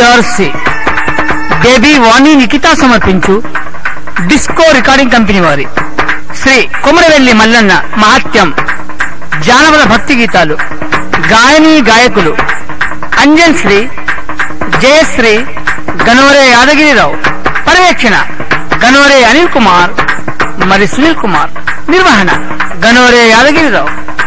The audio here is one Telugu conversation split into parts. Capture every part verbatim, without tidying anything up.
బీఆర్సీ బేబీ వాణి నిఖితా సమర్పించు డిస్కో రికార్డింగ్ కంపెనీ వారి శ్రీ కొమరవెల్లి మల్లన్న మహాత్యం జానపద భక్తి గీతాలు గాయని గాయకులు అంజన్ శ్రీ జయశ్రీ గనోరే యాదగిరిరావు పర్యవేక్షణ గనోరే అనిల్ కుమార్ మరి సునీల్ కుమార్ నిర్వహణ గనోరే యాదగిరిరావు.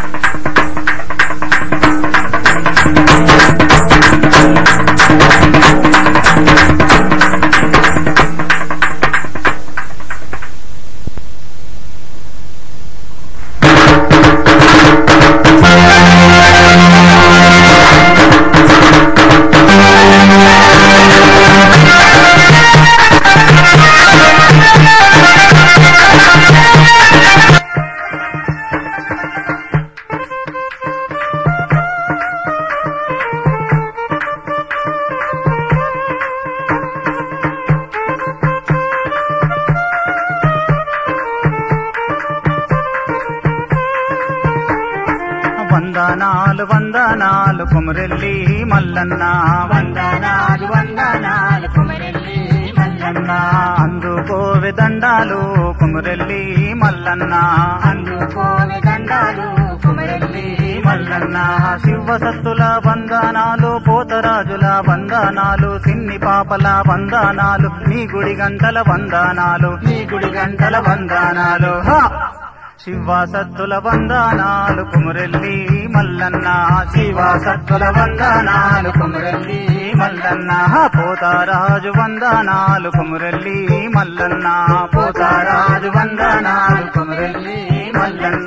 వందనాలు వందనాలు కొమరెల్లి మల్లన్న, వందనాలు వందనాలు కొమరెల్లి మల్లన్న, అందుకోవె దండాలు కొమరెల్లి మల్లన్న, అందుకోవె దండాలు కొమరెల్లి మల్లన్న. శివసత్తుల వందనాలు, పోతరాజుల వందనాలు, సిన్ని పాపల వందనాలు, నీ గుడి గంటల వందనాలు, నీ గుడి గంటల వందనాలు. హ శివసత్తుల వందనాలు కొమరెల్లి మల్లన్న, శివసత్తుల వందనాలు కొమరెల్లి మల్లన్న. పోతారాజు వందనాలు కొమరెల్లి మల్లన్న, పోతారాజు వందనాలు కొమరెల్లి మల్లన్న.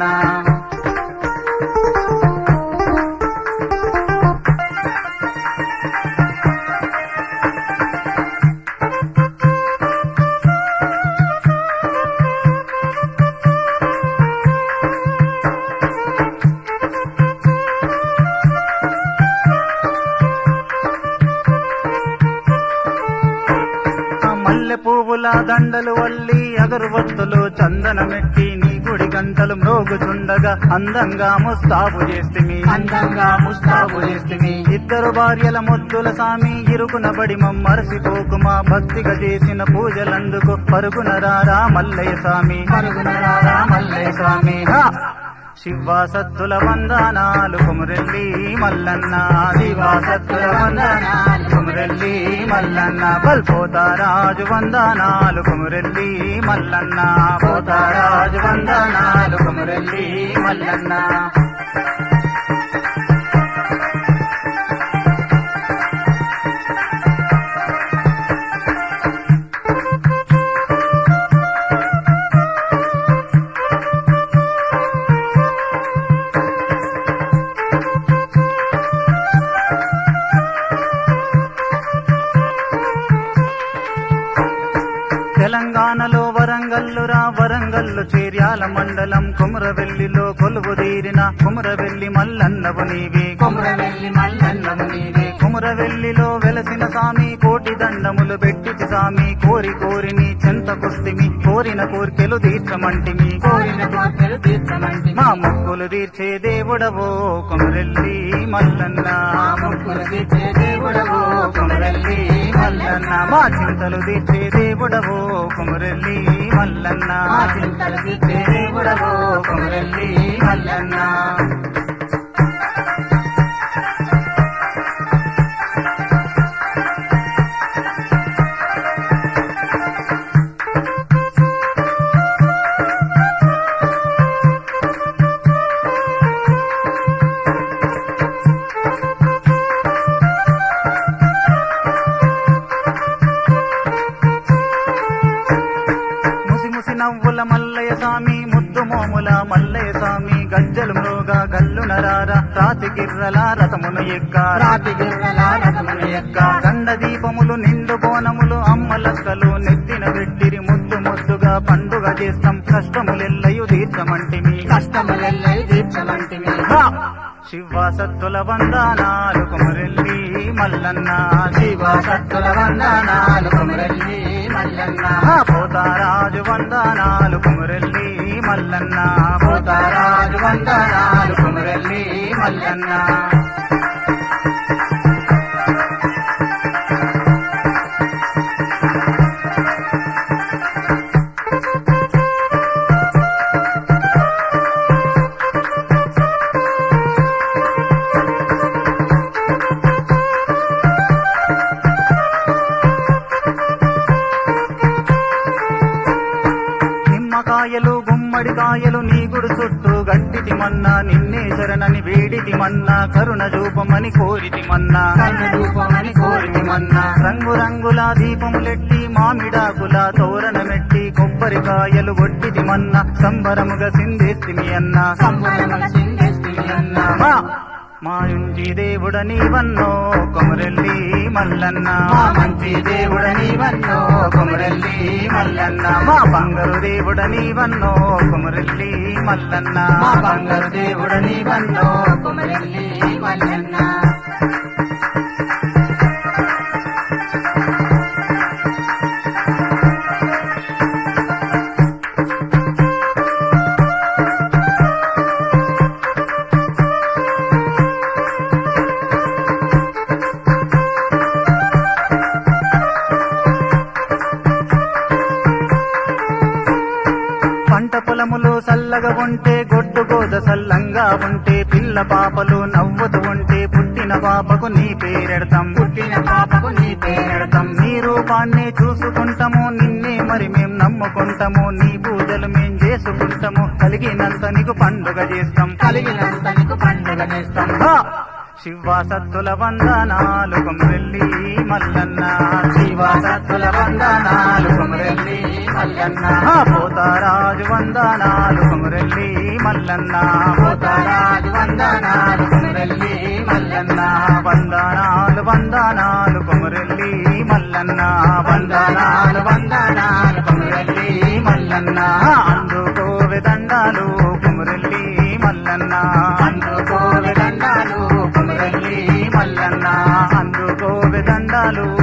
మల్లె పువ్వుల దండలు వల్లి అగరువత్తులు చందనమెట్టి నీ గుడి గంటలు మ్రోగుచుండగా అందంగా ముస్తాబు చేస్తిమి, అందంగా ముస్తాబు చేస్తిమి. ఇద్దరు భార్యల ముద్దుల సామి ఇరుకున బడి మమ్మరసిపోకుమా, భక్తిగా చేసిన పూజలందుకు పరుగున రారా మల్లయ్య స్వామి, పరుగున రారా మల్లయ్య స్వామి. శివసత్తుల వందనాలు కొమరెల్లి మల్లన్న, శివసత్తుల వందనాలు కొమరెల్లి మల్లన్న. బల్పోతారాజు వందనాలు కొమరెల్లి మల్లన్న, పోతారాజు వందనాలు కొమరెల్లి మల్లన్న. తెలంగాణలో వరంగల్లురా వరంగల్లు చేర్యాల మండలం కొమరవెల్లిలో కొలువు తీరిన కొమరవెల్లి మల్లన్నవు నీవే, కొమరవెల్లి మల్లన్నవు నీవే. కొమరవెల్లిలో వెలసిన సామి కోటి దండములు పెట్టితి సామి, కోరి కోరిని చెంతకొస్తిమి, కోరిన కోర్కెలు తీర్చమంటిమి, కోరిన కోర్కెలు తీర్చమంటిమి. మా మొక్కులు తీర్చే దేవుడవో కొమరెల్లి మల్లన్న, మా మొక్కులు తీర్చే దేవుడవో కొమరెల్లి మల్లన్న, మా చింతలు తీర్చే దేవుడవో కొమరెల్లి మల్లన్న, మా చింతలు తీర్చే దేవుడవో కొమరెల్లి మల్లన్న. ముసి ముసి నవ్వుల మల్లయ్య స్వామి, ముద్దు మోముల మల్లయ్య స్వామి, గజ్జలు మ్రోగా గల్లు నరారా, రాతి గిర్రల రథమును ఎక్క, రాతి గిర్రల రథమును ఎక్క, గండ దీపములు నిండు బోనములు అమ్మలక్కలు నెత్తిన పెట్టిరి, ముద్దు ముద్దుగా పండుగ చేస్తాం, కష్టములెల్లయు తీర్చమంటిమి, కష్టములెల్లయు తీర్చమంటిమి. శివసత్తుల వందనాలు కొమరెల్లి మల్లన్న, శివసత్తుల వందనాలు కొమరెల్లి మల్లన్న, పోతారాజు వందనాలు కొమరెల్లి మల్లన్న, పోతారాజు వందనాలు కొమరెల్లి మల్లన్న. కాయలు గుమ్మడి కాయలు నీ గుడి చుట్టూ గట్టిటి మన్నా నిన్నే శరణని వేడిటి మన్నా కరుణ రూపమని కోరితి మన్నా కరుణ రూపమని కోరితి మన్నా రంగు రంగుల దీపములెట్టి మామిడాకుల తోరణమెట్టి కొబ్బరికాయలు ఒట్టిటి మన్నా సంబరముగా సిందేస్తిమి అన్నా సంబరముగా సిందేస్తిమి అన్నా మా మా ఇంటి దేవుడ నీవన్నో కొమరెల్లి మల్లన్న మా మంచి దేవుడ నీవన్నో కొమరెల్లి మల్లన్న మా బంగారు దేవుడ నీవన్నో కొమరెల్లి మల్లన్న మా బంగారు దేవుడ నీవన్నో కొమరెల్లి మల్లన్న పంట పొలములు సల్లగా ఉంటే గొడ్డు గోద సల్లంగా ఉంటే పిల్ల పాపలు నవ్వుతూ ఉంటే పుట్టిన పాపకు నీ పేరెడతాం పుట్టిన పాపకు నీ పేరెడతాం నీ రూపాన్ని చూసుకుంటాము నిన్నే మరి మేం నమ్ముకుంటాము నీ పూజలు మేం చేసుకుంటాము కలిగినంత నీకు పండుగ చేస్తాం కలిగినంత నీకు పండుగ చేస్తాం హా! శివ సత్తుల వందనాలు కొమరెల్లి మల్లన్న శివ సత్తుల వందనాలు కొమరెల్లి మల్లన్న హా! పోతారాజు వందనాలు కొమరెల్లి మల్లన్న పోతారాజు వందనాలు కొమరెల్లి మల్లన్న వందనాలు వందనాలు కొమరెల్లి మల్లన్న వందనాలు వందనాలు కొమరెల్లి మల్లన్న హా! అందుకోవె దండాలు కొమరెల్లి మల్లన్న అందుకోవె దండాలు కొమరెల్లి మల్లన్న అందుకోవె దండాలు